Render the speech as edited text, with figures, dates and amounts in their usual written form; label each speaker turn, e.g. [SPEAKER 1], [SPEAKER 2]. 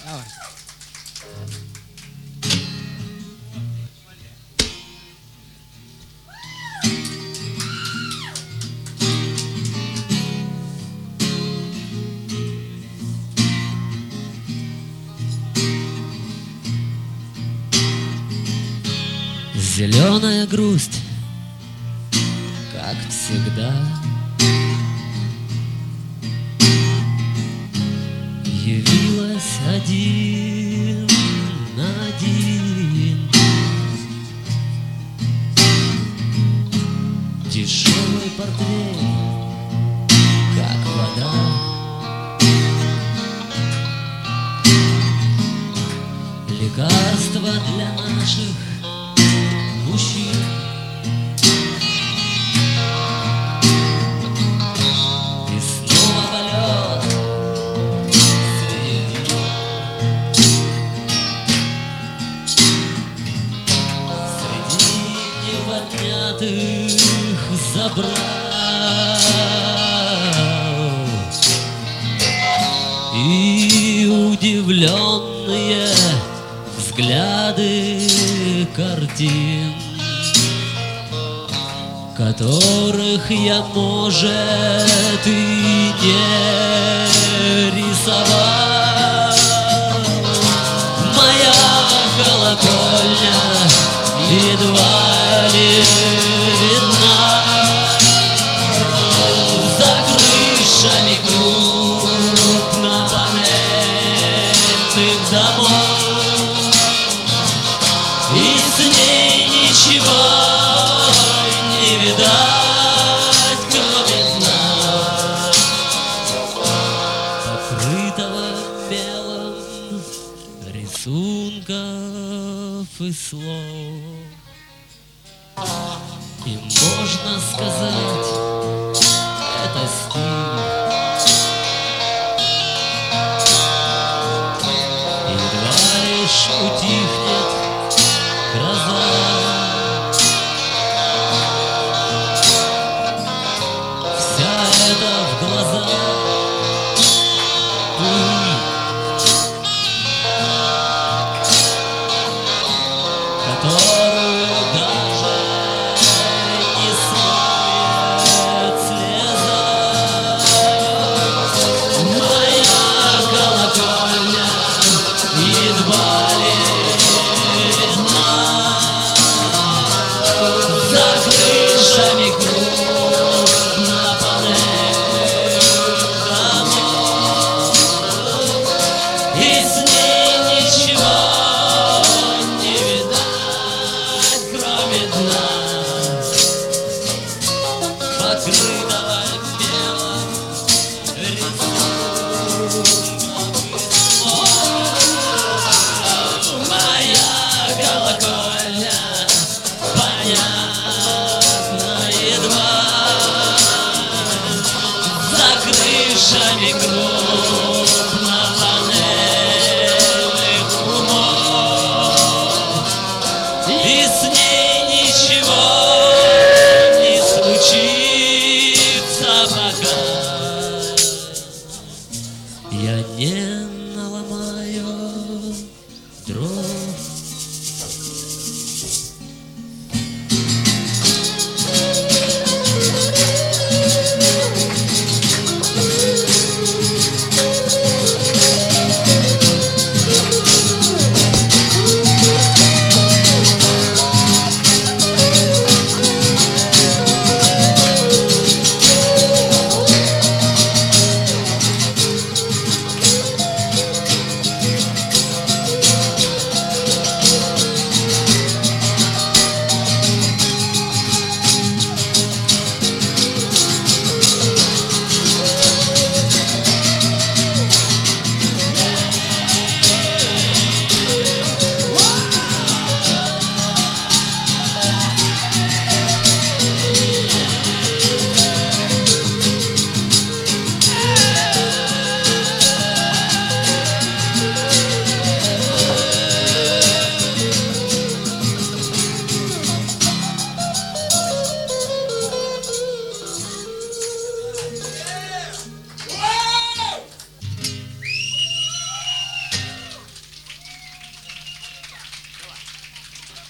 [SPEAKER 1] Давай.
[SPEAKER 2] Зеленая грусть, как всегда, явилась один на один. Дешевый портвейн, как вода, лекарство для наших мужчин. И снова полет среди неподнятых забрал. И удивленные взгляды картин, которых я, может, и не рисовал. Моя колокольня едва ли видна за крышами крупнопанельных домов, и с ней ничего не видать, кроме дна, покрытого белым рисунков и слов. И можно сказать, это стиль. Едва лишь утихнет гроза, вся эта в глаза пыль, которую даже не смоет слеза. Моя колокольня едва ли видна за крышами крупнопанельных домов, и с